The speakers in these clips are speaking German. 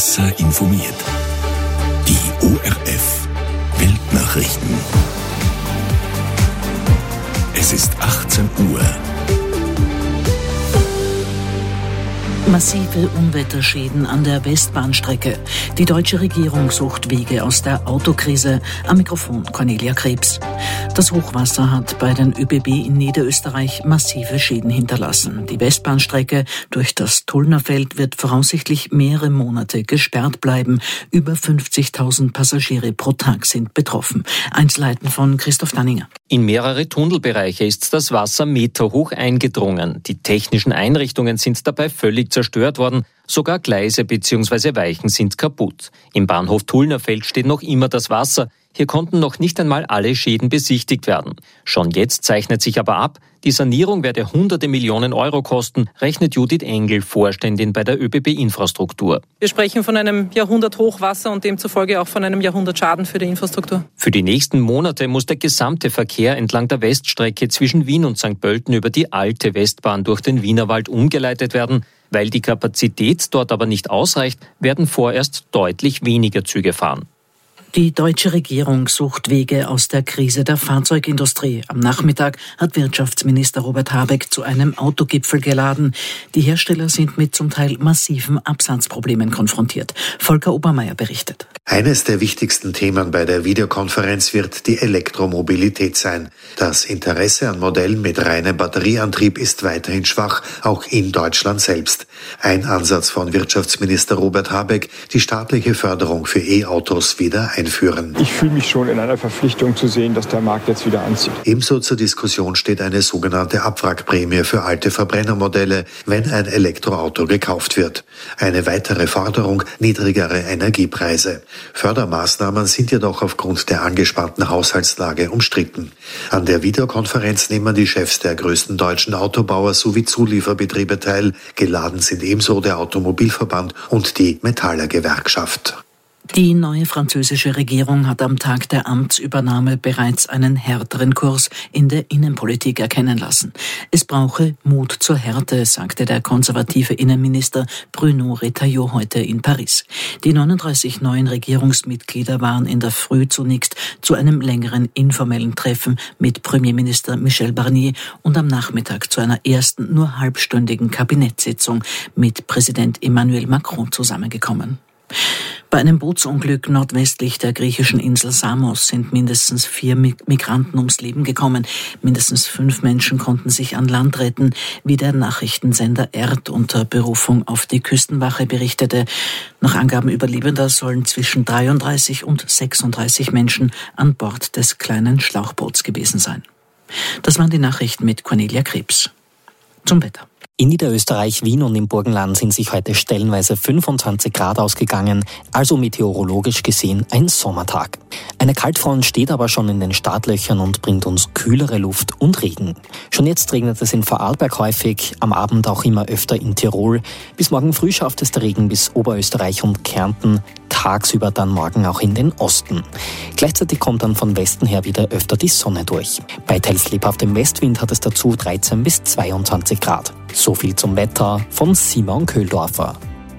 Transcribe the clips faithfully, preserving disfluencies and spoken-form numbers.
Besser informiert. Die O R F Weltnachrichten. Es ist achtzehn Uhr. Massive Unwetterschäden an der Westbahnstrecke. Die deutsche Regierung sucht Wege aus der Autokrise. Am Mikrofon Cornelia Krebs. Das Hochwasser hat bei den ÖBB in Niederösterreich massive Schäden hinterlassen. Die Westbahnstrecke durch das Tullnerfeld wird voraussichtlich mehrere Monate gesperrt bleiben. Über fünfzigtausend Passagiere pro Tag sind betroffen. Einzelheiten von Christoph Danninger. In mehrere Tunnelbereiche ist das Wasser meterhoch eingedrungen. Die technischen Einrichtungen sind dabei völlig zerstört worden. Sogar Gleise bzw. Weichen sind kaputt. Im Bahnhof Tullnerfeld steht noch immer das Wasser. Hier konnten noch nicht einmal alle Schäden besichtigt werden. Schon jetzt zeichnet sich aber ab, die Sanierung werde hunderte Millionen Euro kosten, rechnet Judith Engel, Vorständin bei der ÖBB Infrastruktur. Wir sprechen von einem Jahrhundert-Hochwasser und demzufolge auch von einem Jahrhundertschaden für die Infrastruktur. Für die nächsten Monate muss der gesamte Verkehr entlang der Weststrecke zwischen Wien und Sankt Pölten über die alte Westbahn durch den Wienerwald umgeleitet werden. Weil die Kapazität dort aber nicht ausreicht, werden vorerst deutlich weniger Züge fahren. Die deutsche Regierung sucht Wege aus der Krise der Fahrzeugindustrie. Am Nachmittag hat Wirtschaftsminister Robert Habeck zu einem Autogipfel geladen. Die Hersteller sind mit zum Teil massiven Absatzproblemen konfrontiert. Volker Obermeier berichtet. Eines der wichtigsten Themen bei der Videokonferenz wird die Elektromobilität sein. Das Interesse an Modellen mit reinem Batterieantrieb ist weiterhin schwach, auch in Deutschland selbst. Ein Ansatz von Wirtschaftsminister Robert Habeck, die staatliche Förderung für E-Autos wieder einführen. Ich fühle mich schon in einer Verpflichtung zu sehen, dass der Markt jetzt wieder anzieht. Ebenso zur Diskussion steht eine sogenannte Abwrackprämie für alte Verbrennermodelle, wenn ein Elektroauto gekauft wird. Eine weitere Forderung, niedrigere Energiepreise. Fördermaßnahmen sind jedoch aufgrund der angespannten Haushaltslage umstritten. An der Videokonferenz nehmen die Chefs der größten deutschen Autobauer sowie Zulieferbetriebe teil. Geladen sind ebenso der Automobilverband und die Metallergewerkschaft. Die neue französische Regierung hat am Tag der Amtsübernahme bereits einen härteren Kurs in der Innenpolitik erkennen lassen. Es brauche Mut zur Härte, sagte der konservative Innenminister Bruno Retailleau heute in Paris. Die neununddreißig neuen Regierungsmitglieder waren in der Früh zunächst zu einem längeren informellen Treffen mit Premierminister Michel Barnier und am Nachmittag zu einer ersten nur halbstündigen Kabinettssitzung mit Präsident Emmanuel Macron zusammengekommen. Bei einem Bootsunglück nordwestlich der griechischen Insel Samos sind mindestens vier Migranten ums Leben gekommen. Mindestens fünf Menschen konnten sich an Land retten, wie der Nachrichtensender E R D unter Berufung auf die Küstenwache berichtete. Nach Angaben Überlebender sollen zwischen dreiunddreißig und sechsunddreißig Menschen an Bord des kleinen Schlauchboots gewesen sein. Das waren die Nachrichten mit Cornelia Krebs. Zum Wetter. In Niederösterreich, Wien und im Burgenland sind sich heute stellenweise fünfundzwanzig Grad ausgegangen, also meteorologisch gesehen ein Sommertag. Eine Kaltfront steht aber schon in den Startlöchern und bringt uns kühlere Luft und Regen. Schon jetzt regnet es in Vorarlberg häufig, am Abend auch immer öfter in Tirol. Bis morgen früh schafft es der Regen bis Oberösterreich und Kärnten, tagsüber dann morgen auch in den Osten. Gleichzeitig kommt dann von Westen her wieder öfter die Sonne durch. Bei teils lebhaftem Westwind hat es dazu dreizehn bis zweiundzwanzig Grad. So viel zum Wetter von Simon Köhldorfer.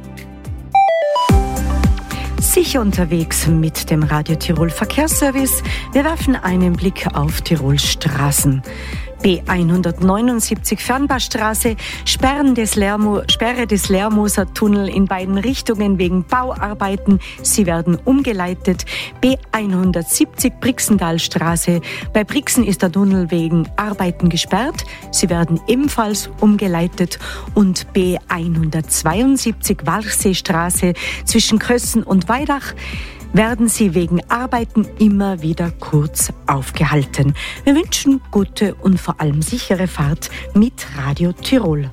Sicher unterwegs mit dem Radio Tirol Verkehrsservice. Wir werfen einen Blick auf Tirols Straßen. B hundertneunundsiebzig Fernbachstraße, Sperren des Lermo, Sperre des Lermoser Tunnel in beiden Richtungen wegen Bauarbeiten. Sie werden umgeleitet. B hundertsiebzig Brixendalstraße. Bei Brixen ist der Tunnel wegen Arbeiten gesperrt. Sie werden ebenfalls umgeleitet. Und B hundertzweiundsiebzig Walchseestraße zwischen Kössen und Weidach werden sie wegen Arbeiten immer wieder kurz aufgehalten. Wir wünschen gute und vor allem sichere Fahrt mit Radio Tirol.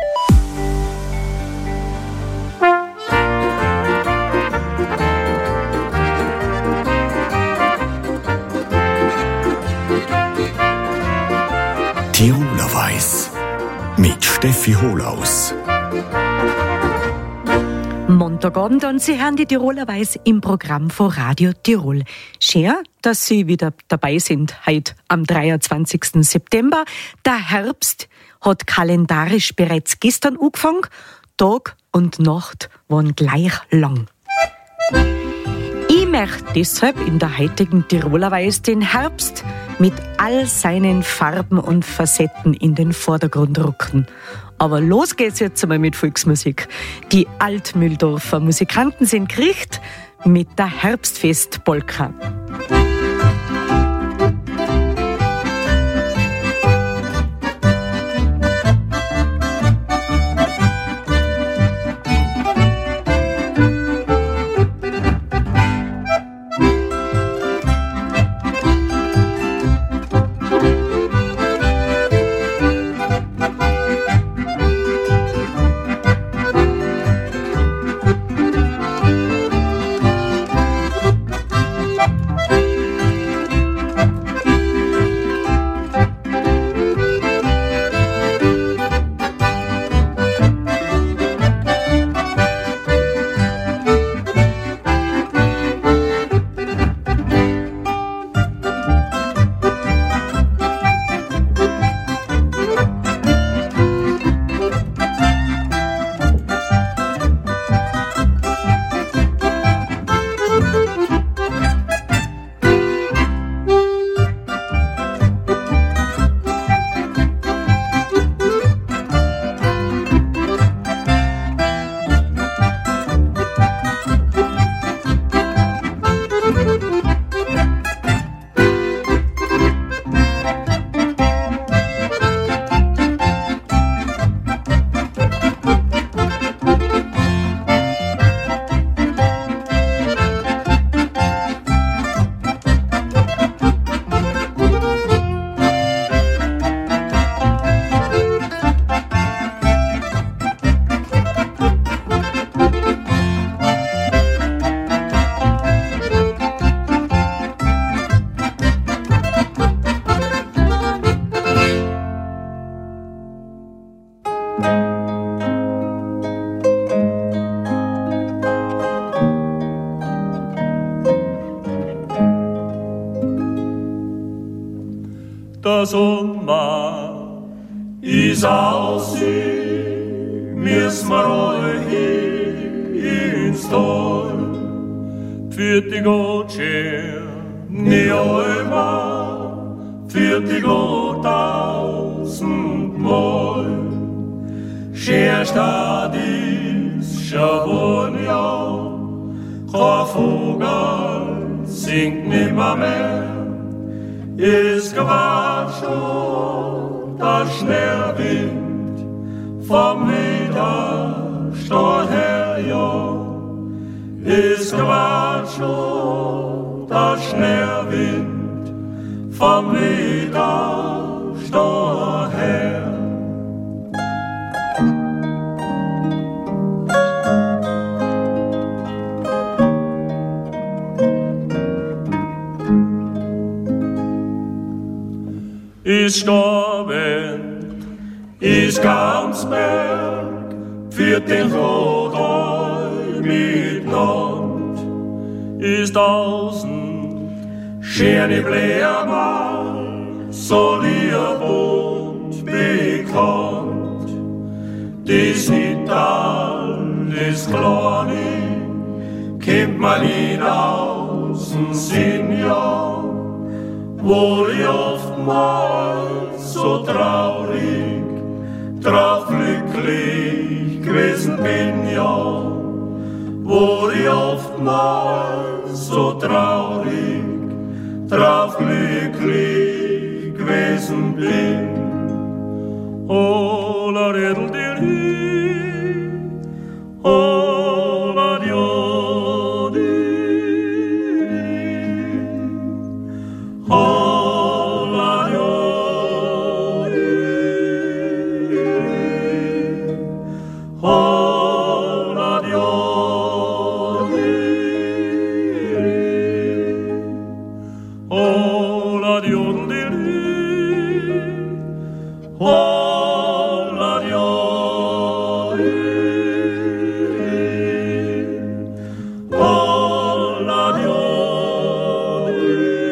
Tiroler Weiß mit Steffi Holaus. Montagabend und Sie hören die Tiroler Weiß im Programm von Radio Tirol. Schön, dass Sie wieder dabei sind, heute am dreiundzwanzigsten September. Der Herbst hat kalendarisch bereits gestern angefangen. Tag und Nacht waren gleich lang. Ich möchte deshalb in der heutigen Tiroler Weiß den Herbst mit all seinen Farben und Facetten in den Vordergrund rücken. Aber los geht's jetzt einmal mit Volksmusik. Die Altmühldorfer Musikanten sind gerichtet mit der Herbstfest-Polka. Der Sommer ist aus, müssen wir alle hin ins Tal. Für die Gottscher, nie einmal, für die Gott tausendmal. Scherstadt ist schon ja, kein Vogel singt nimmer mehr. Es war schon der Schnellwind vom Widerstand her, ja. Es war schon der Schnellwind vom Widerstand her. Ist gestorben, ist ganz Berg für den Rodol mit Land. Ist außen schöne Blährmal, so lieb und bekannt. Das Ital, das Kleine, kennt man nicht aus dem Sinn, ja. Wo ich oftmals so traurig, drauf glücklich gewesen bin, ja. Wo ich oftmals so traurig, drauf glücklich gewesen bin. Oh, la redel dir hi, oh, la dio di. Oh, la dio di. Oh, la dio di. Oh, la dio di. Oh, la dio di. Oh, la dio di.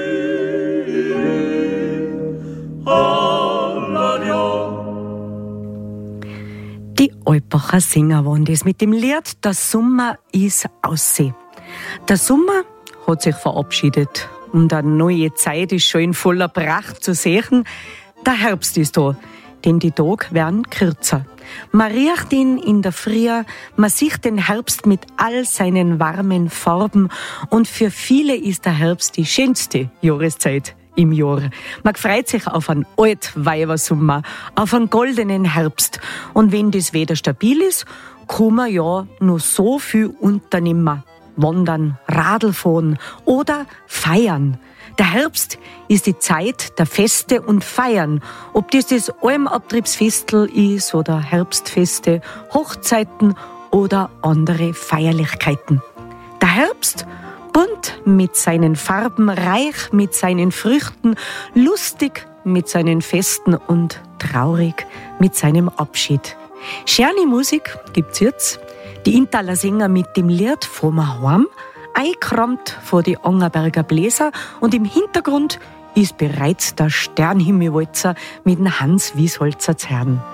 Die Alpacher Sänger waren das mit dem Lied Der Sommer ist ausseh. Der Sommer hat sich verabschiedet und eine neue Zeit ist schon in voller Pracht zu sehen. Der Herbst ist da, denn die Tage werden kürzer. Man riecht ihn in der Früh, man sieht den Herbst mit all seinen warmen Farben und für viele ist der Herbst die schönste Jahreszeit im Jahr. Man freut sich auf einen Altweibersommer, auf einen goldenen Herbst. Und wenn das Wetter stabil ist, kann man ja noch so viel unternehmen. Wandern, Radl fahren oder feiern. Der Herbst ist die Zeit der Feste und Feiern. Ob das das Almabtriebsfestel ist oder Herbstfeste, Hochzeiten oder andere Feierlichkeiten. Der Herbst, bunt mit seinen Farben, reich mit seinen Früchten, lustig mit seinen Festen und traurig mit seinem Abschied. Schöne Musik gibt's jetzt. Die Intaler Sänger mit dem Lied «Vom Heim», eingerammt vor die Angerberger Bläser und im Hintergrund ist bereits der Sternhimmelwalzer mit dem Hans Wiesholzer zu hören.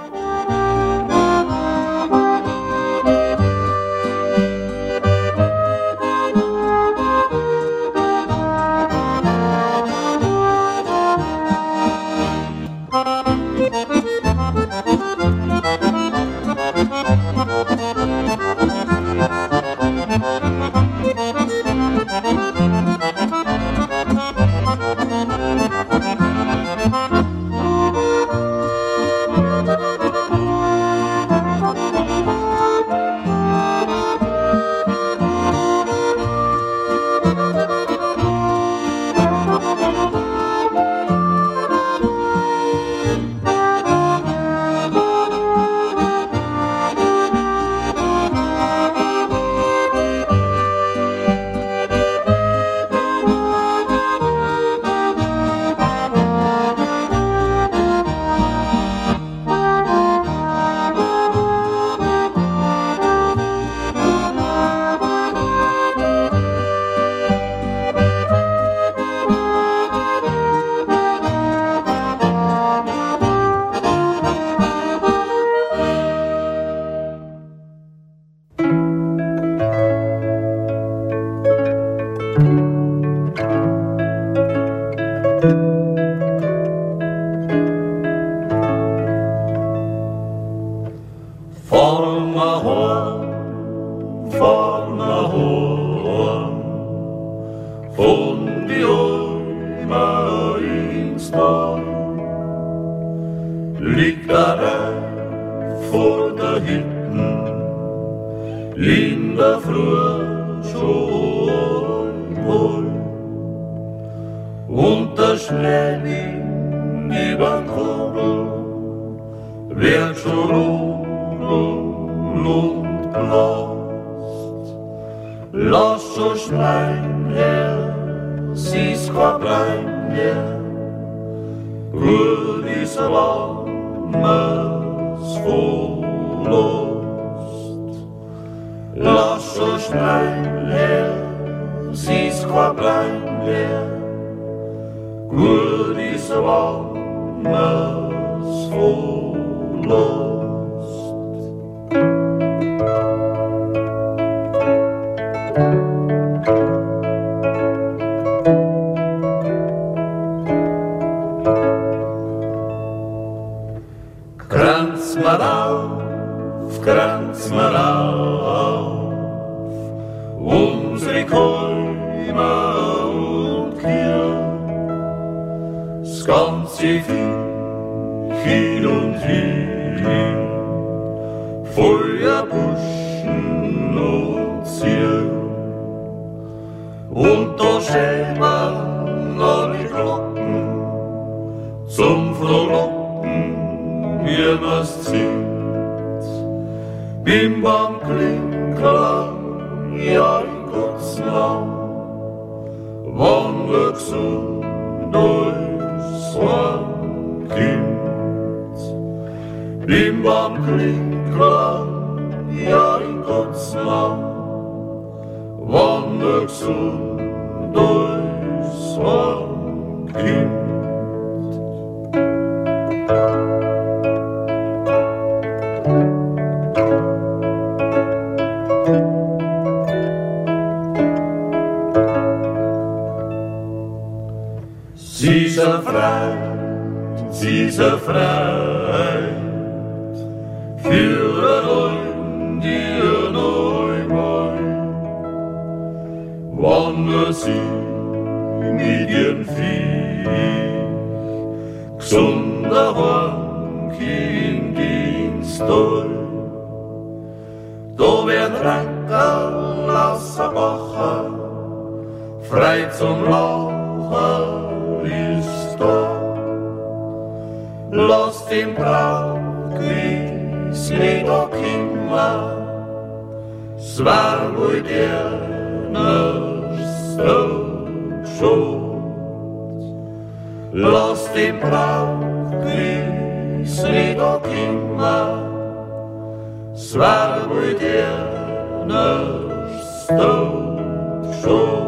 Sie sind frei, sie sind frei, für ein die Neumal, wandern sie mit ihren Vieh, gesunder Wank in Dienstall. Da werden Rankerl aus der Bacher, frei zum Lachen ist da. Lass den Brautgries nicht kommen, es war wohl der nächste Schuld. Lass den Brautgries nicht kommen, es war wohl der nächste Schuld.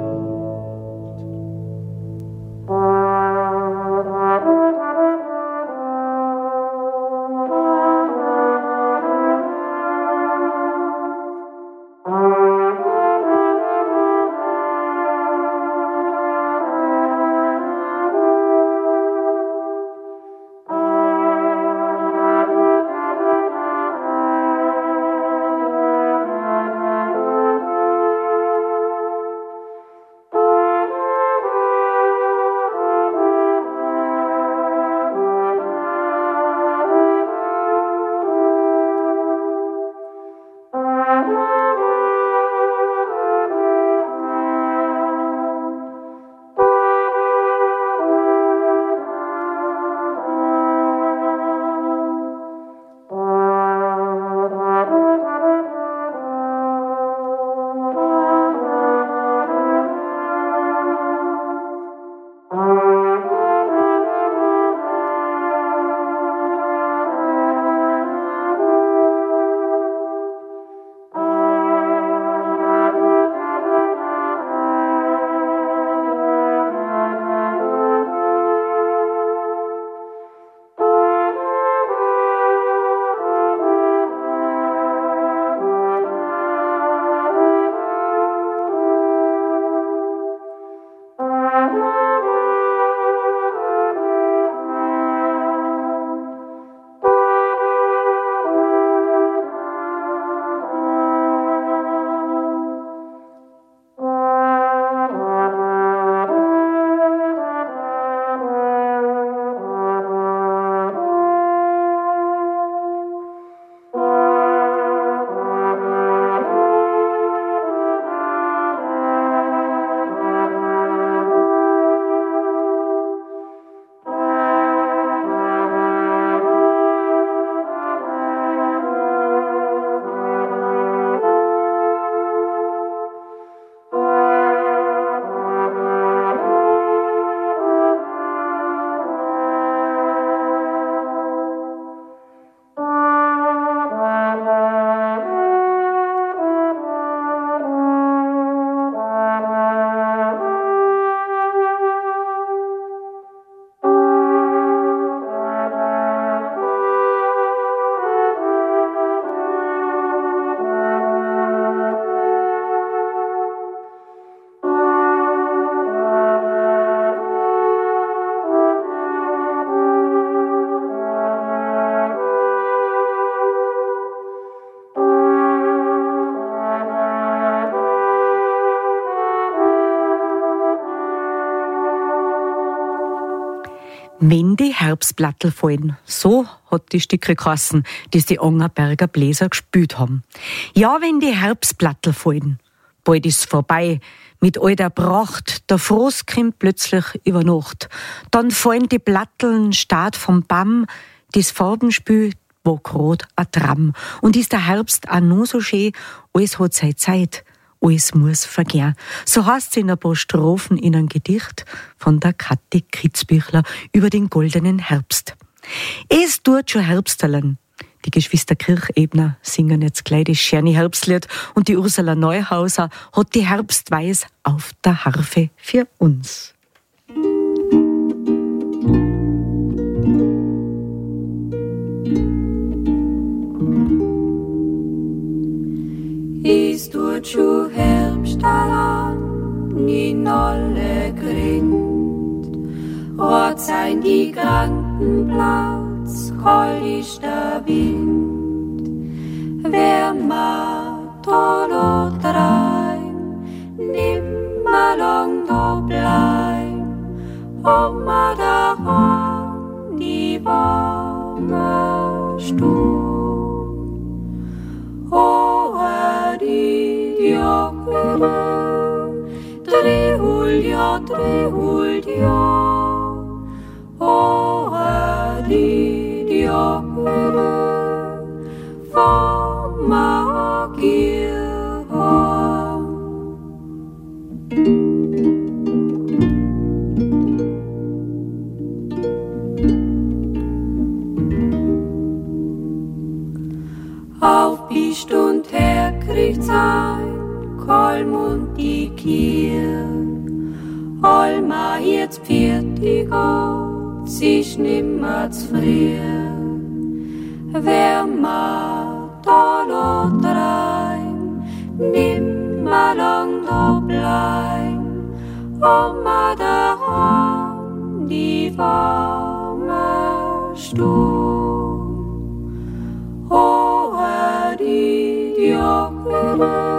Wenn die Herbstblattel fallen, so hat die Stücke geheißen, die die Angerberger Bläser gespielt haben. Ja, wenn die Herbstblattel fallen, bald ist's vorbei, mit all der Pracht, der Frost kommt plötzlich über Nacht. Dann fallen die Blatteln staat vom Baum, das Farbenspiel war grad a Tram. Und ist der Herbst auch nur so schön, alles hat seine Zeit. Alles muss vergehen. So heißt's in ein paar Strophen in einem Gedicht von der Kathi Kritzbüchler über den goldenen Herbst. Es tut schon Herbsteln. Die Geschwister Kirchebner singen jetzt gleich das schöne Herbstlied und die Ursula Neuhauser hat die Herbstweis auf der Harfe für uns. Es tut schon Herbst daran in alle Grind Dort sein die Krankenplatz, kalt ist der Wind. Wer macht oder treibt, nimmer lang da bleiben, um ma daheim die warme Stube. Oh, die Jocke, drehult ja, drehult ja. Oh, die Jocke, vom Magierheim. Auf bist und her kriegt's ein Kolm und die Kier. Alma jetzt fertig geht, sie ist nimmer zufrieden. Wer macht alle drei, nimmer lang da bleiben, um ma daheim die warme Stube. Oh, die Jocke,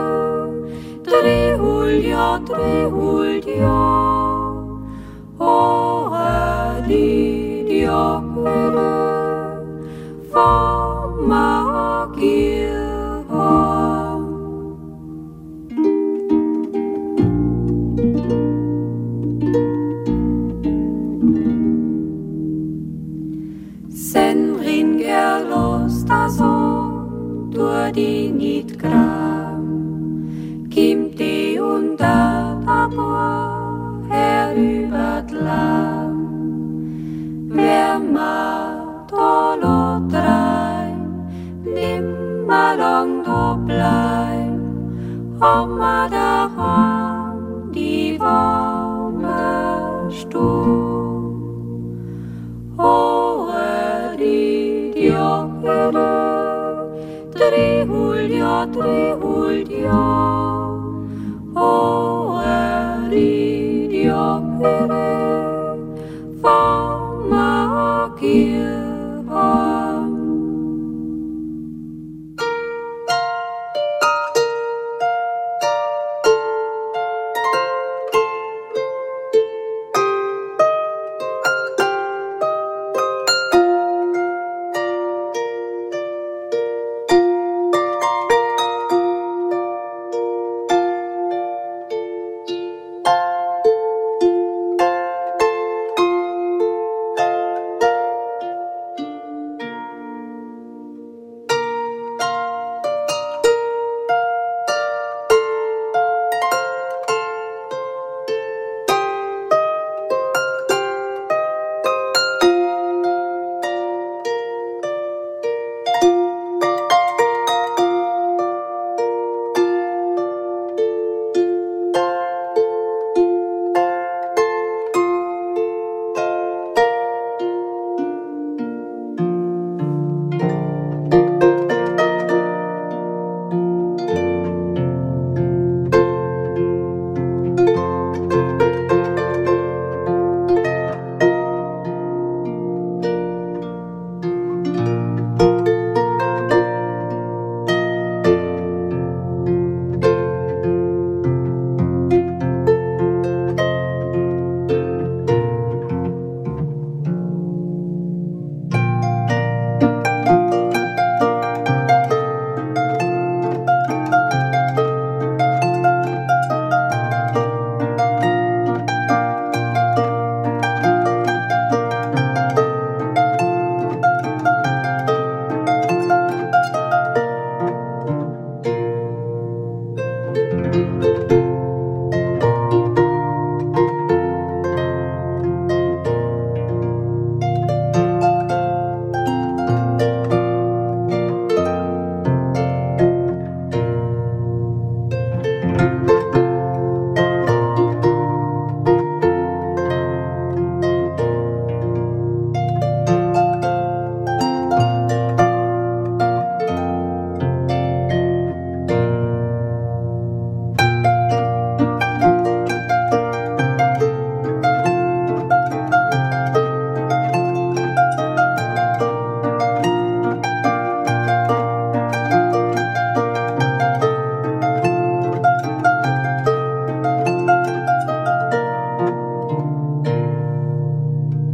drehult ja, drehult ja. Oh, die Jocke, vom Magierheim. Sen ringer los da so, durch die nicht gram, kimmt die unter der Bohr herüber d'Lamm. Wer macht alle drei, nimmer lang da bleiben, um ma daheim die warme Stube. Oh, die Jocke, drehult ja, drehult ja. Oh, die Jocke, vom Magierheim.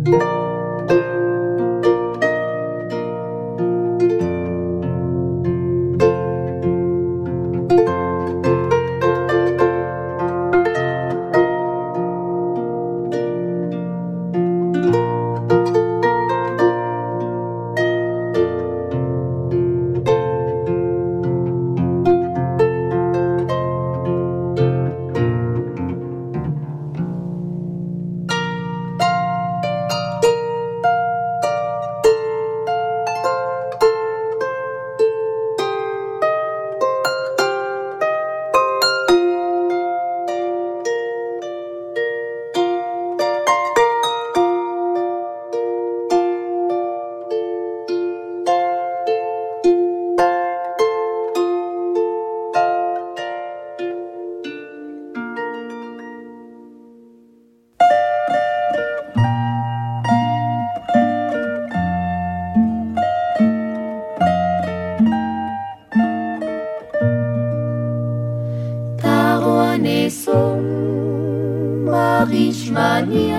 ich mal nie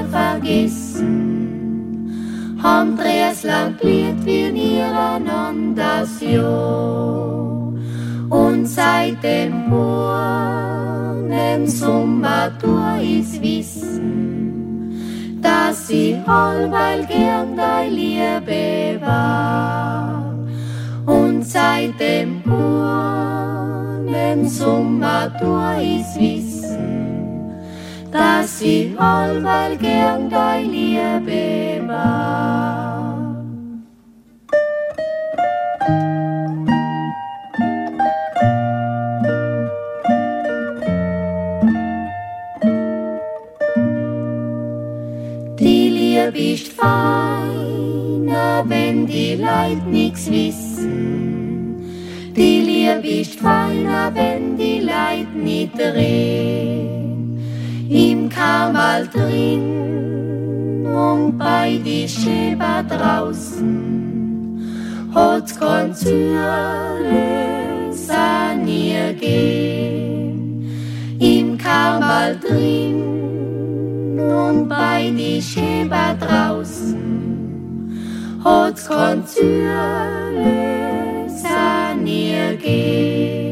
vergessen. Haben drehs lang blieb wir nebeneinander das Jahr. Und seit dem Born im Sommer durch ist Wissen, dass ich allweil gern dein Liebe war. Und seit dem Born im Sommer durch ist Wissen, dass ich allweil gern dein Liebe war. Die Liebe ist feiner, wenn die Leid nix wissen. Die Liebe ist feiner, wenn die Leid nicht drehen. Im Kammerl drin und bei die Schäber draußen hat's kein Zürle sanier gehen. Im Kammerl drin und bei die Schäber draußen hat's kein Zürle sanier gehen.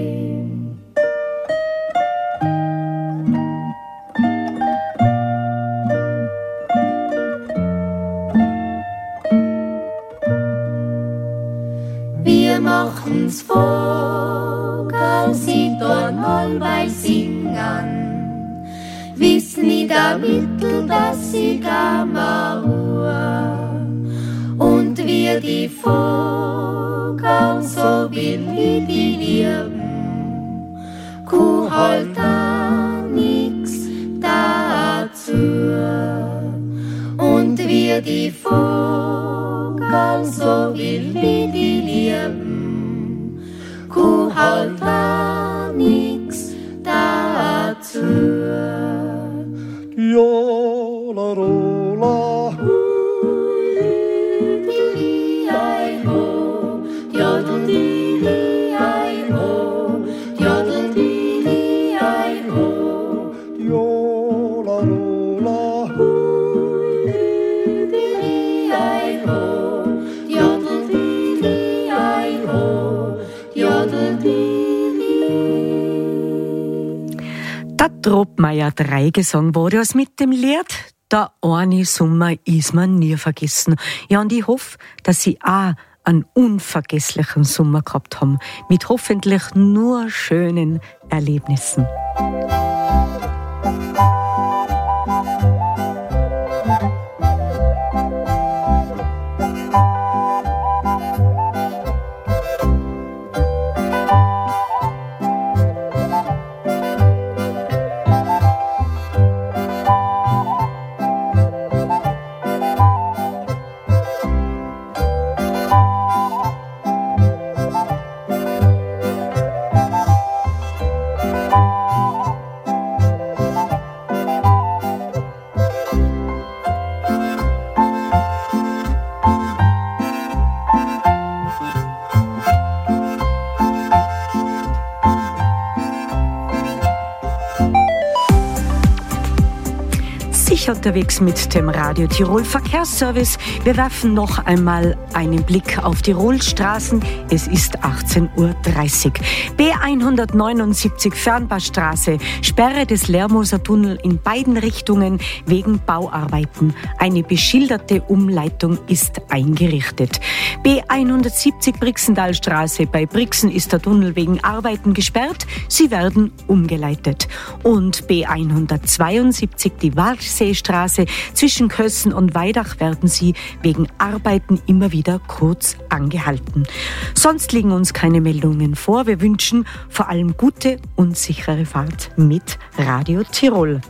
Wir machen's Vogel, sie dann allweil singen, wissen nicht der Mittel, dass sie gamma Uhr. Und wir die Vogel, so will ich die lieben, Kuh halt da nix dazu. Und wir die Vogel, so will ich die lieben, Kuh halt da nix dazu. Jolarola, Tropmeier drei gesungen wurde es mit dem Lied Der eine Sommer ist man nie vergessen. Ja, und ich hoffe, dass Sie auch einen unvergesslichen Sommer gehabt haben, mit hoffentlich nur schönen Erlebnissen. Sicher unterwegs mit dem Radio Tirol Verkehrsservice. Wir werfen noch einmal einen Blick auf Tirolstraßen. Es ist achtzehn Uhr dreißig. B hundertneunundsiebzig Fernbahnstraße, Sperre des Lermoser Tunnel in beiden Richtungen wegen Bauarbeiten. Eine beschilderte Umleitung ist eingerichtet. B hundertsiebzig Brixendalstraße, bei Brixen ist der Tunnel wegen Arbeiten gesperrt. Sie werden umgeleitet. Und B hundertzweiundsiebzig, die Walchseestraße, zwischen Kössen und Weidach werden sie wegen Arbeiten immer wieder kurz angehalten. Sonst liegen uns keine Meldungen vor. Wir wünschen vor allem gute und sichere Fahrt mit Radio Tirol.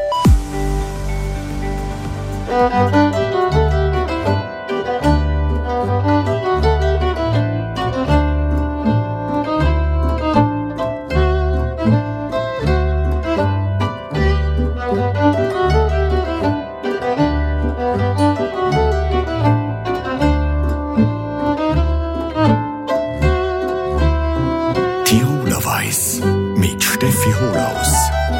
Tiroler Weiß mit Steffi Holaus.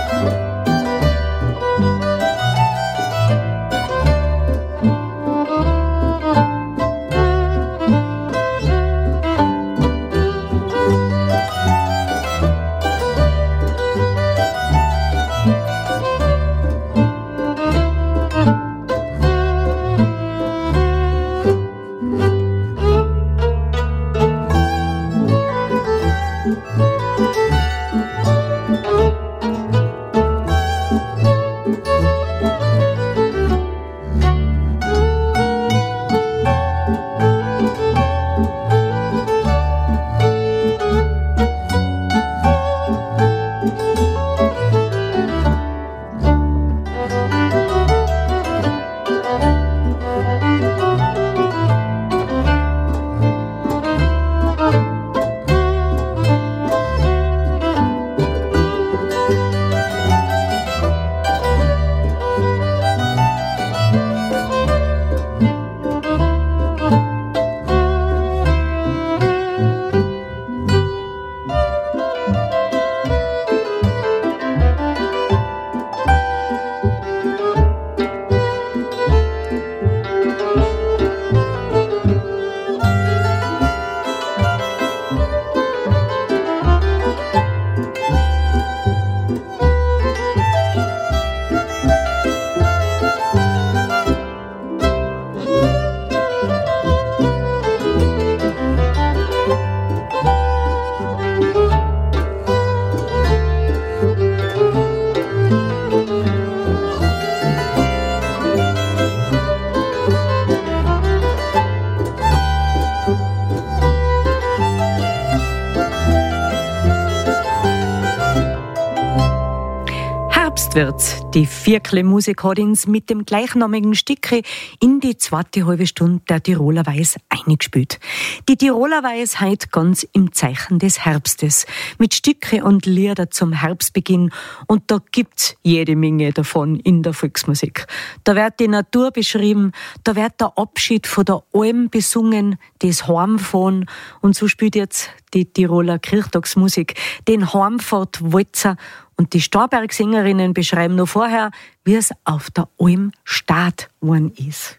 Wird die Vierkle-Musik hat uns mit dem gleichnamigen Stücke in die zweite halbe Stunde der Tiroler Weiß eingespielt. Die Tiroler Weiß heute ganz im Zeichen des Herbstes, mit Stücke und Lieder zum Herbstbeginn, und da gibt's jede Menge davon in der Volksmusik. Da wird die Natur beschrieben, da wird der Abschied von der Alm besungen, das Heimfahren, und so spielt jetzt die Tiroler Kirchtagsmusik den Heimfahrtwalzer. Und die Starberg-Sängerinnen beschreiben noch vorher, wie es auf der Alm Start worden ist.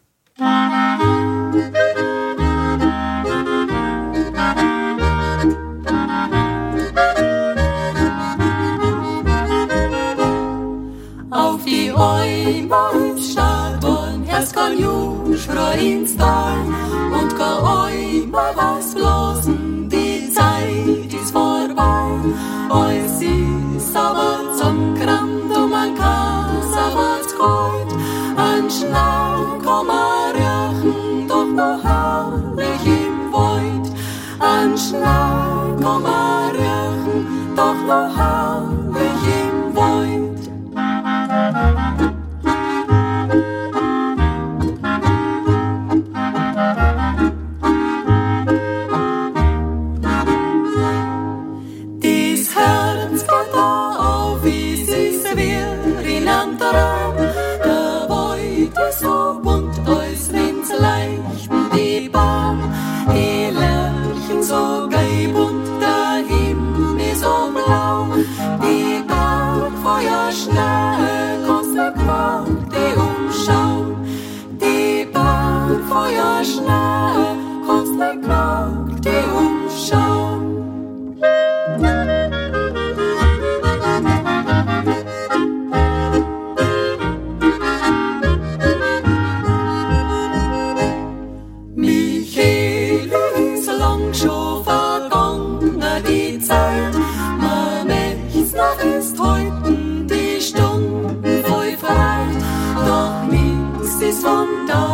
Auf die Alm ist Start worden, erst kein Jusch ins Tal und kein Almer was blasen, die Zeit ist vorbei, alles ist aber zusammengerammt und man kann was kalt. Ein Schnau kann man riechen, doch noch herrlich im Wald. Ein Schnau kann man riechen, doch noch herrlich im Wald. Dies Herz geht da auf, wie es ist, wir in einem Traum. Der Wald ist so bunt, als wenn's leuchten die Baum. Die Lerchen so gelb und der Himmel so blau. Die Bergfeuer schnell, kostet Quart, die um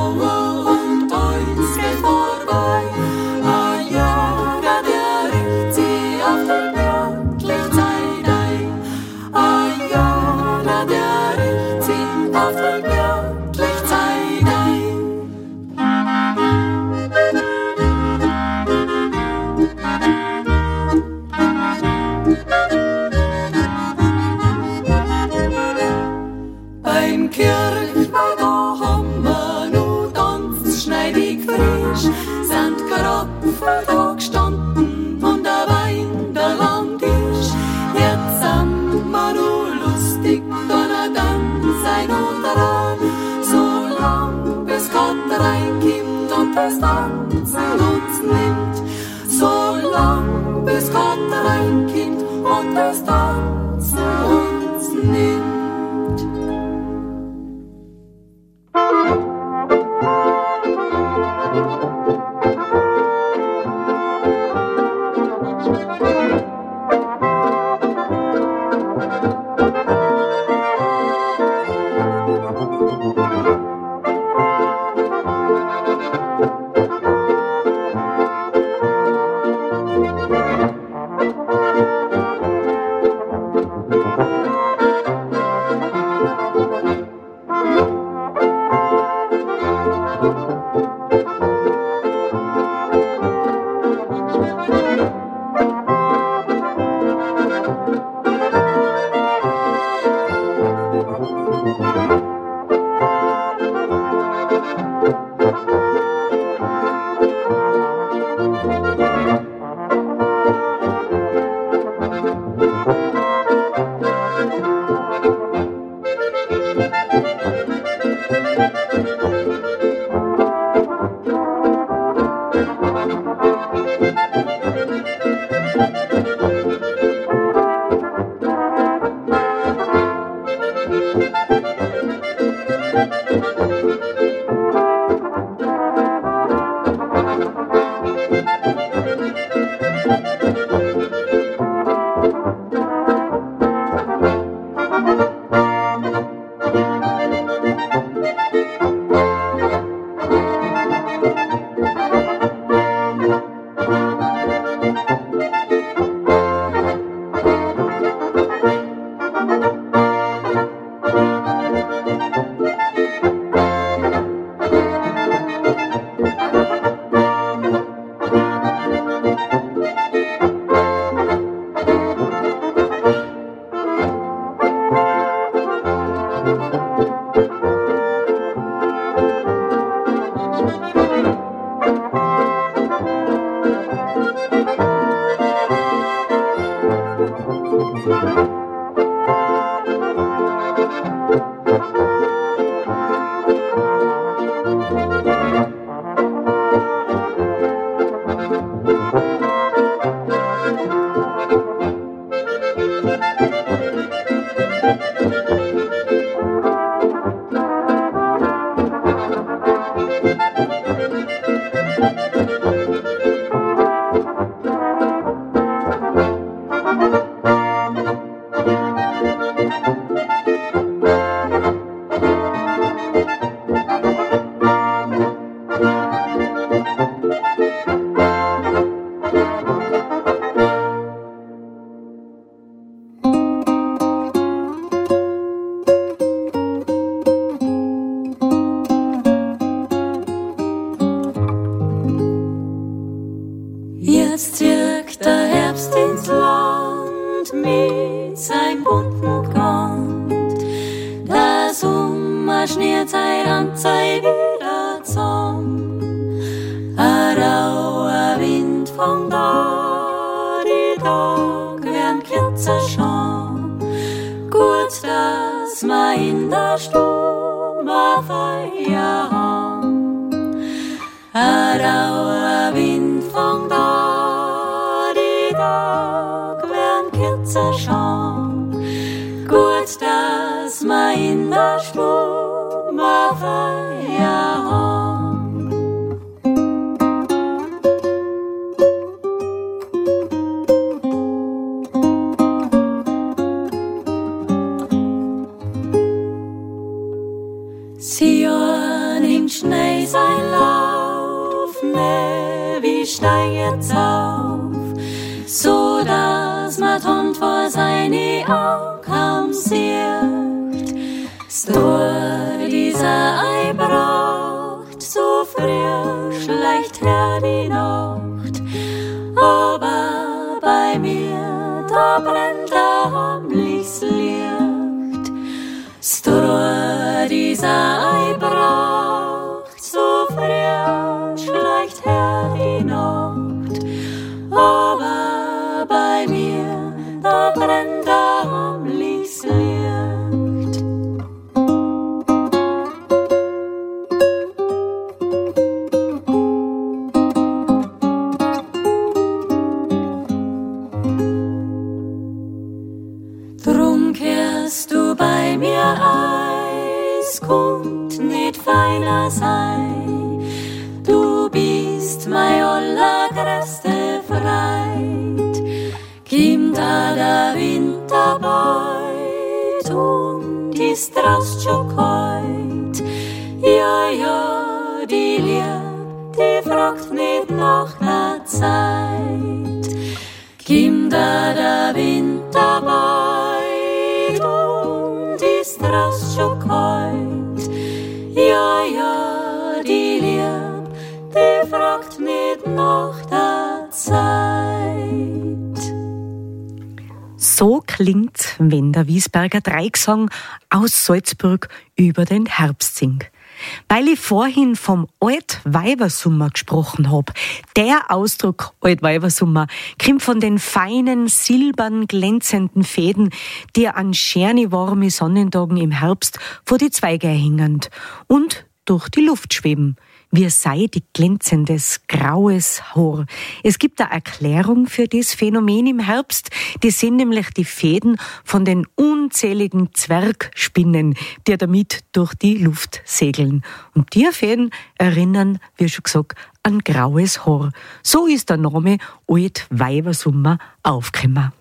Aue und uns geht vorbei. Ein Jager, der riecht sie auf der Bärtlichzeit ein. Ein Jager, der riecht sie auf der Bärtlichzeit ein. Beim Kirchweih, da haben wir nur tanzt schneidig frisch, sind Krapfen da gestanden und der Wein der Landisch. Jetzt sind wir nur lustig, da tanzt ein und daran, so lang bis Gott reinkommt und das Tanzen uns nimmt. So lang bis Gott reinkommt und das Tanzen uns nimmt. Jetzt zirkt der Herbst ins Land mit seinem bunten Gewand. Der Sommer schniert sein Randzei wieder zusammen. Ein rauer Wind fängt an, die Tage werden kürzer schon. Gut, dass wir in der Stube Feuer haben. Ein rauer Wind fängt an, die Tage werden kürzer schon. Gut, dass wir in der Stube Feuer haben. Eis ein Lauf, ne, wie steig jetzt auf, so dass man Hund vor seine Augen sieht. Stor dieser Ei braucht, so früh schleicht her die Nacht, aber bei mir, da brennt am Licht. Stor dieser Ei braucht, so früh schleicht her die Nacht, aber bei mir, da brennt am Licht. Drum kehrst du bei mir Eis, konnt nicht feiner sein. Du bist mein allergrößte Freit. Kim da der Winter beut und ist draußt schon kalt. Ja, ja, die Lieb, die fragt nicht nach der Zeit. Kim da der Winter beut und ist draußt schon kalt. Ja, ja, die Lieb, die fragt nicht nach der Zeit. So klingt, wenn der Wiesberger Dreigesang aus Salzburg über den Herbst singt. Weil ich vorhin vom Altweibersummer gesprochen hab, der Ausdruck Altweibersummer kommt von den feinen, silbern glänzenden Fäden, die an schöne warme Sonnentagen im Herbst vor die Zweige hängen und durch die Luft schweben, wie sei die glänzendes, graues Haar. Es gibt eine Erklärung für das Phänomen im Herbst. Das sind nämlich die Fäden von den unzähligen Zwergspinnen, die damit durch die Luft segeln. Und die Fäden erinnern, wie schon gesagt, an graues Haar. So ist der Name Altweibersummer aufgekommen.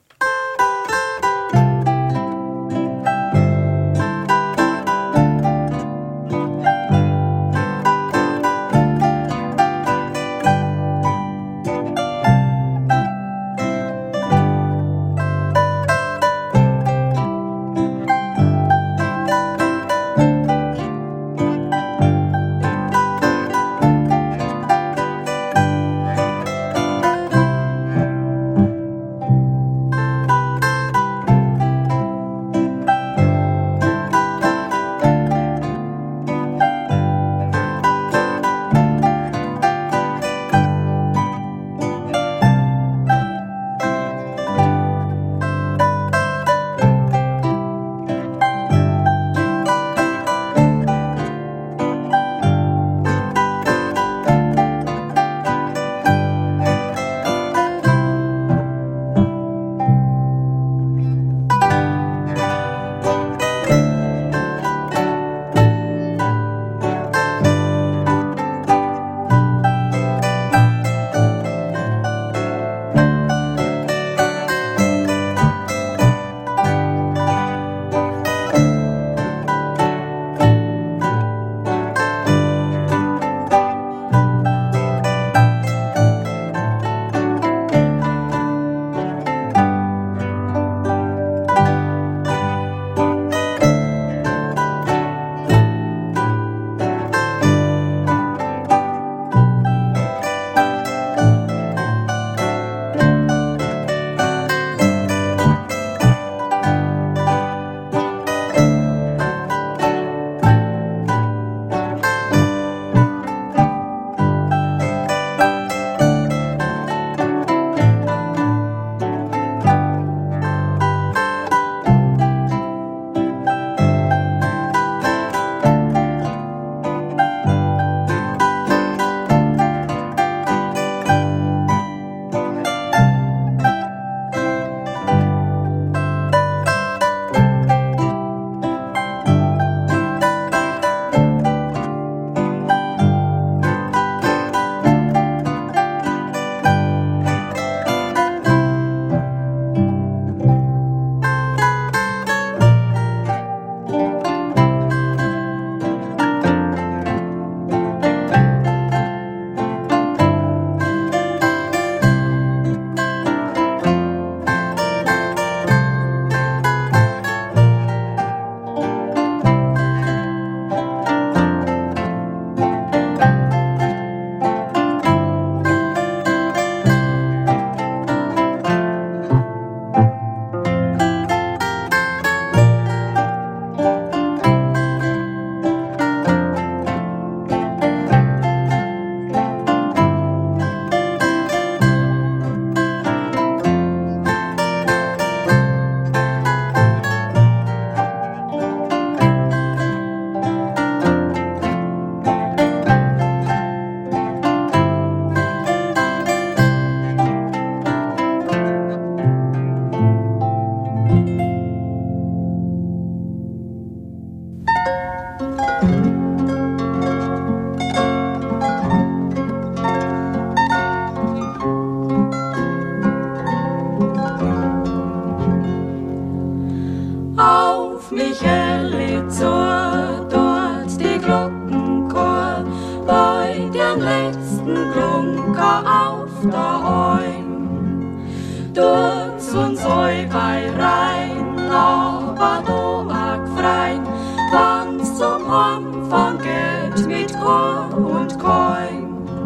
letzten Brunker auf der Heim. Tut's uns eu bei rein, aber do mag frein, wann's zum Anfang geht mit Chor und Keim.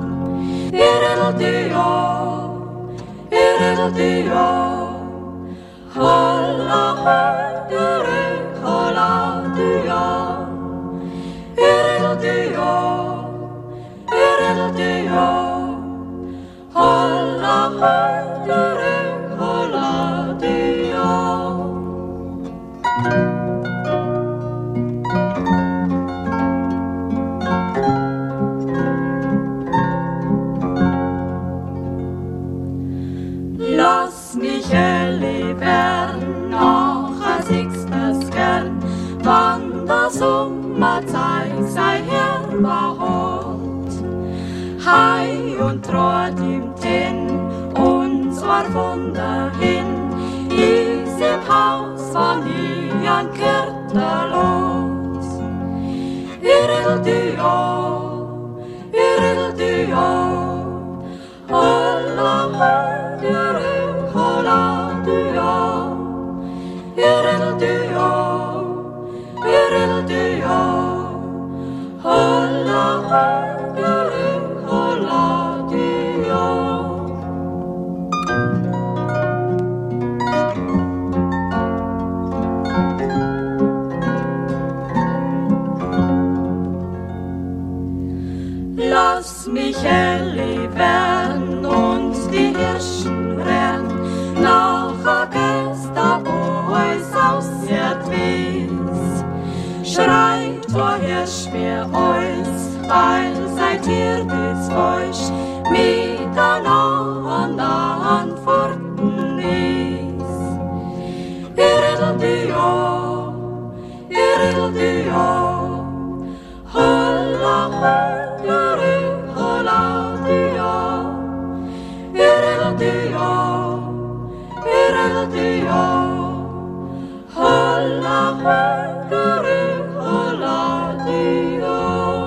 Irrel-di-o, irrel-di-o, holla, holla, holla, di-o, irrel-di-o, irrel-di-o, holla, holla, holla, di-o. Lass mich helle werden, noch als ich das gern, wann der Sommerzeit sei herbeholt. Hei und Rot im Tinn, unser Wunder hin, ist im Haus von Ian Kirterlos. Irrel-di-o, irrel-di-o, holla, holla, holla, di-o, irrel-di-o, irrel-di-o, holla, holla, holla, di-o. Lass mich helle werden und die Hirschen rennen, nachher gestern, wo es aussieht wie's. Schreit, wo Hirsch mir eus, weil seid ihr des euch miteinander an Furten is. Irrel-di-o, irrel-di-o, holla, holla, holla, di-o, irrel-di-o, irrel-di-o, holla, holla, holla, di-o.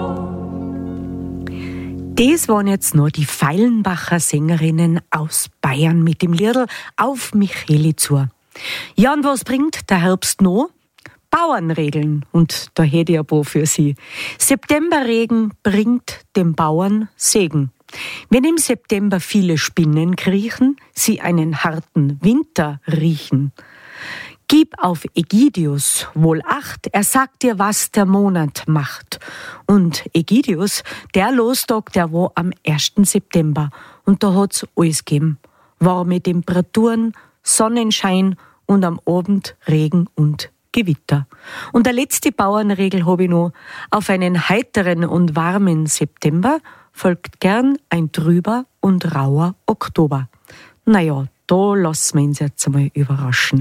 Das waren jetzt nur die Feilenbacher Sängerinnen aus Bayern mit dem Liedl Auf mich Heli zu. Ja, und was bringt der Herbst noch? Bauernregeln, und da hätte ich ein paar für Sie. Septemberregen bringt dem Bauern Segen. Wenn im September viele Spinnen kriechen, sie einen harten Winter riechen. Gib auf Ägidius wohl Acht, er sagt dir, was der Monat macht. Und Ägidius, der Lostag, der war am ersten September. Und da hat's alles gegeben. Warme Temperaturen, Sonnenschein und am Abend Regen und Gewitter. Und der letzte Bauernregel habe ich noch. Auf einen heiteren und warmen September folgt gern ein trüber und rauer Oktober. Naja, da lassen wir uns jetzt einmal überraschen.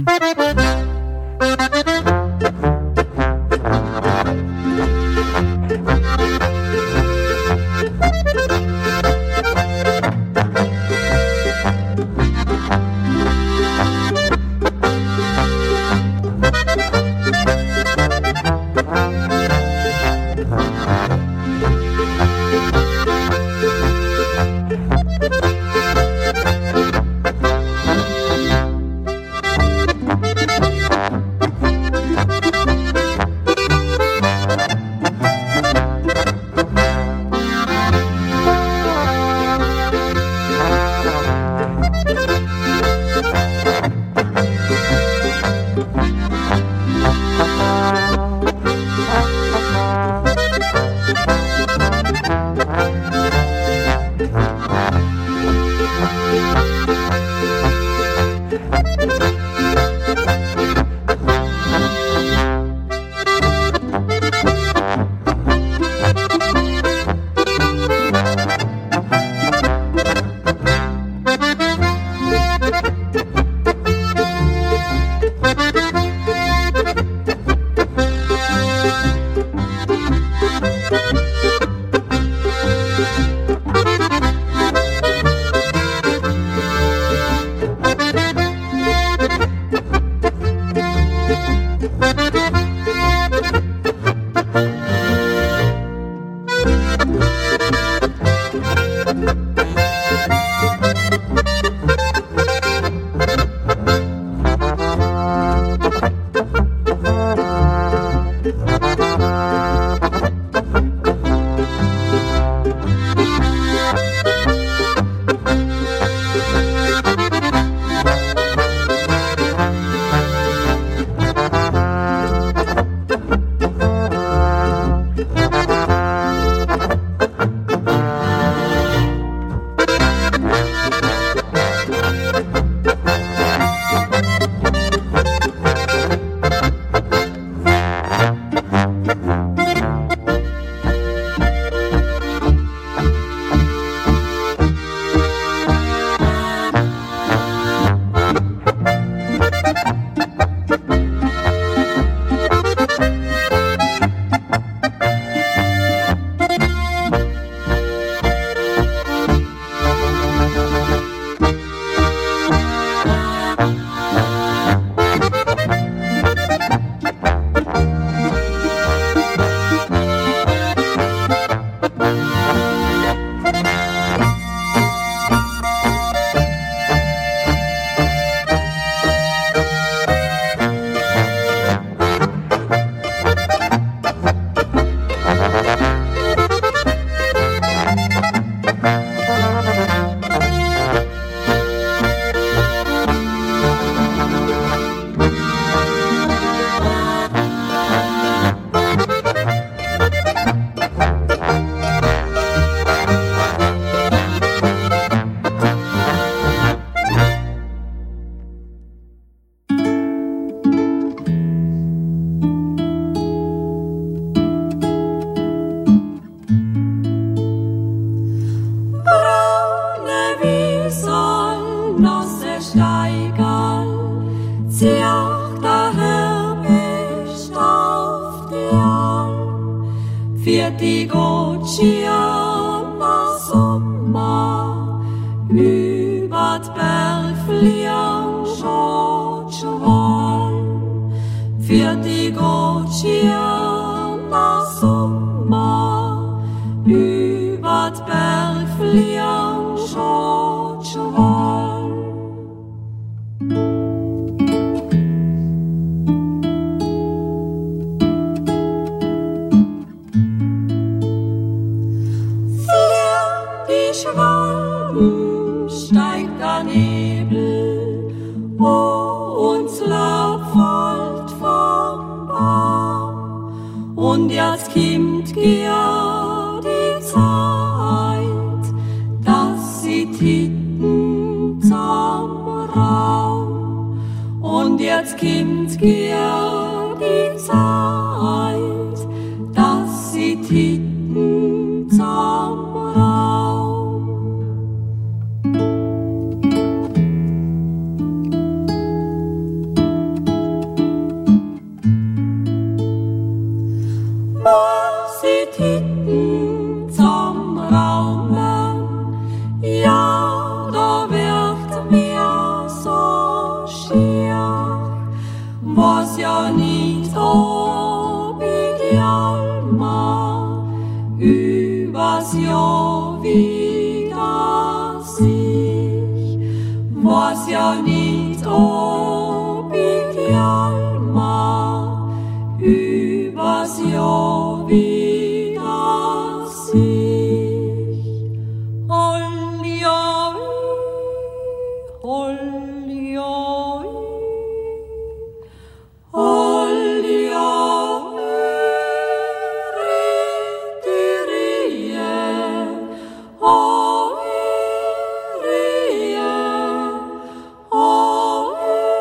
Oh,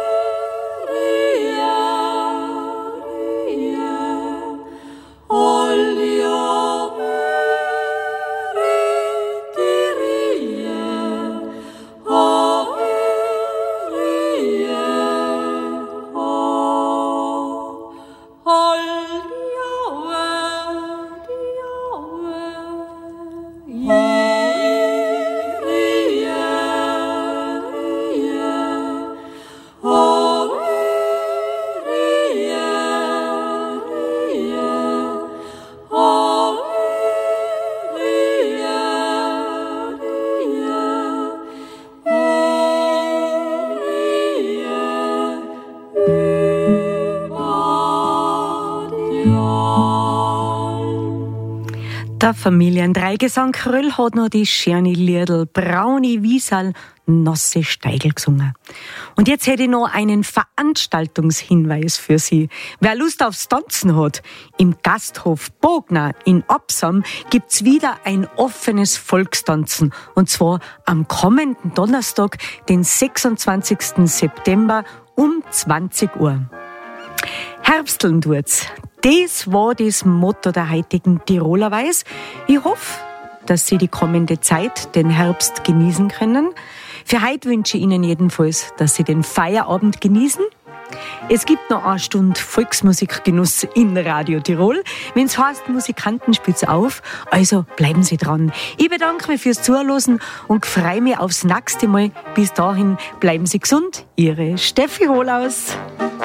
Der Familiendreigesang Kröll hat noch die schöne Liedl Brauni Wiesal Nosse Steigl gesungen. Und jetzt hätte ich noch einen Veranstaltungshinweis für Sie. Wer Lust aufs Tanzen hat, im Gasthof Bogner in Absam gibt's wieder ein offenes Volkstanzen. Und zwar am kommenden Donnerstag, den sechsundzwanzigsten September um zwanzig Uhr. Herbsteln tut's. Das war das Motto der heutigen Tiroler Weiß. Ich hoffe, dass Sie die kommende Zeit, den Herbst, genießen können. Für heute wünsche ich Ihnen jedenfalls, dass Sie den Feierabend genießen. Es gibt noch eine Stunde Volksmusikgenuss in Radio Tirol. Wenn es heißt, Musikanten spielt's auf, also bleiben Sie dran. Ich bedanke mich fürs Zuhören und freue mich aufs nächste Mal. Bis dahin bleiben Sie gesund. Ihre Steffi Hohlaus.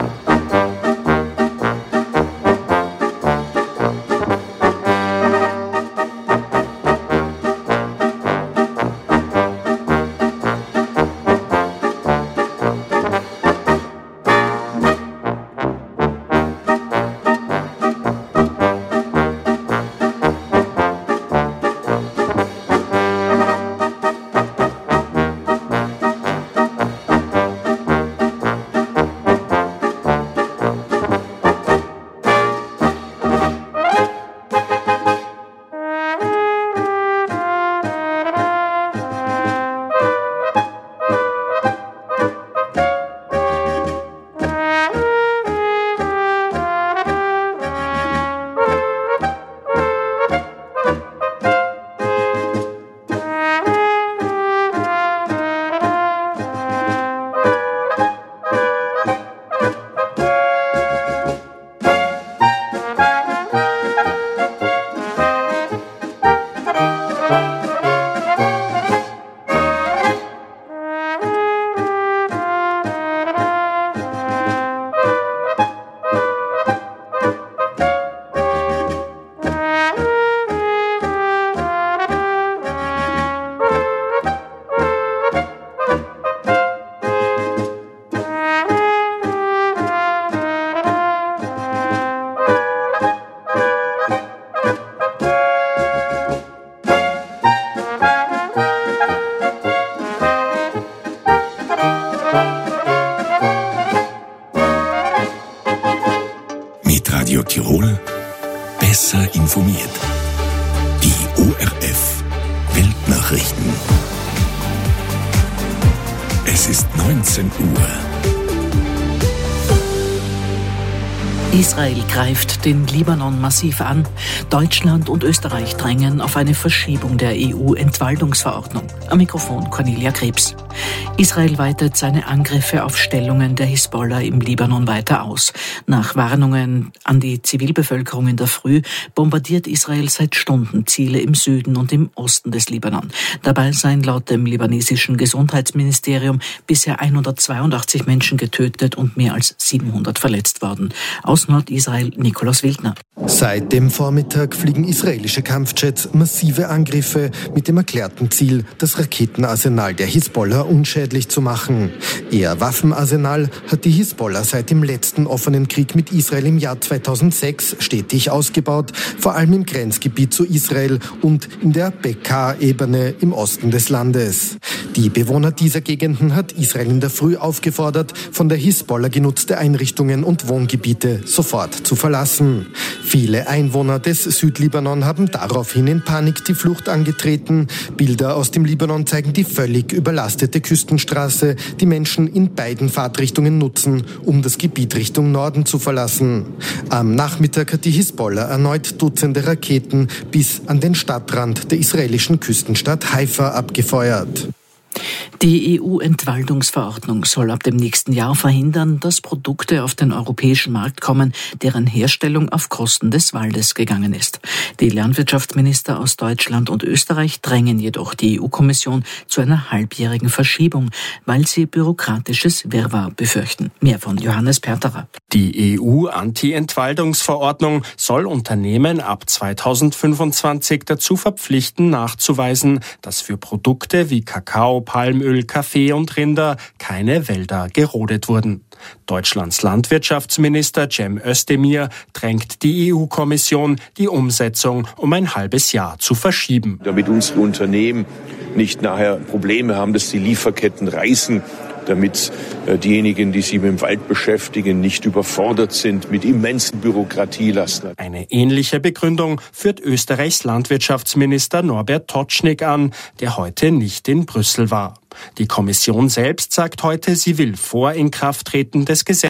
Radio Tirol besser informiert. Die O R F Weltnachrichten. Es ist neunzehn Uhr. Israel greift den Libanon massiv an. Deutschland und Österreich drängen auf eine Verschiebung der E U-Entwaldungsverordnung. Am Mikrofon Cornelia Krebs. Israel weitet seine Angriffe auf Stellungen der Hisbollah im Libanon weiter aus. Nach Warnungen an die Zivilbevölkerung in der Früh bombardiert Israel seit Stunden Ziele im Süden und im Osten des Libanon. Dabei seien laut dem libanesischen Gesundheitsministerium bisher hundertzweiundachtzig Menschen getötet und mehr als siebenhundert verletzt worden. Aus Nordisrael Nikolaus Wildner. Seit dem Vormittag fliegen israelische Kampfjets massive Angriffe mit dem erklärten Ziel, das Raketenarsenal der Hisbollah unschädlich zu machen. Ihr Waffenarsenal hat die Hisbollah seit dem letzten offenen Krieg mit Israel im Jahr zweitausendsechs stetig ausgebaut, vor allem im Grenzgebiet zu Israel und in der Bekaa-Ebene im Osten des Landes. Die Bewohner dieser Gegenden hat Israel in der Früh aufgefordert, von der Hisbollah genutzte Einrichtungen und Wohngebiete sofort zu verlassen. Viele Einwohner des Südlibanon haben daraufhin in Panik die Flucht angetreten. Bilder aus dem Libanon zeigen die völlig überlastete Küstenstraße, die Menschen in beiden Fahrtrichtungen nutzen, um das Gebiet Richtung Norden zu verlassen. Am Nachmittag hat die Hisbollah erneut Dutzende Raketen bis an den Stadtrand der israelischen Küstenstadt Haifa abgefeuert. Die E U-Entwaldungsverordnung soll ab dem nächsten Jahr verhindern, dass Produkte auf den europäischen Markt kommen, deren Herstellung auf Kosten des Waldes gegangen ist. Die Landwirtschaftsminister aus Deutschland und Österreich drängen jedoch die E U-Kommission zu einer halbjährigen Verschiebung, weil sie bürokratisches Wirrwarr befürchten. Mehr von Johannes Perterer. Die E U-Anti-Entwaldungsverordnung soll Unternehmen ab zweitausendfünfundzwanzig dazu verpflichten, nachzuweisen, dass für Produkte wie Kakao, Palmöl Palmöl, Kaffee und Rinder keine Wälder gerodet wurden. Deutschlands Landwirtschaftsminister Cem Özdemir drängt die E U-Kommission, die Umsetzung um ein halbes Jahr zu verschieben. Damit unsere Unternehmen nicht nachher Probleme haben, dass die Lieferketten reißen, damit äh, diejenigen, die sich mit dem Wald beschäftigen, nicht überfordert sind mit immensen Bürokratielasten. Eine ähnliche Begründung führt Österreichs Landwirtschaftsminister Norbert Totschnig an, der heute nicht in Brüssel war. Die Kommission selbst sagt heute, sie will vor Inkrafttreten des Gesetzes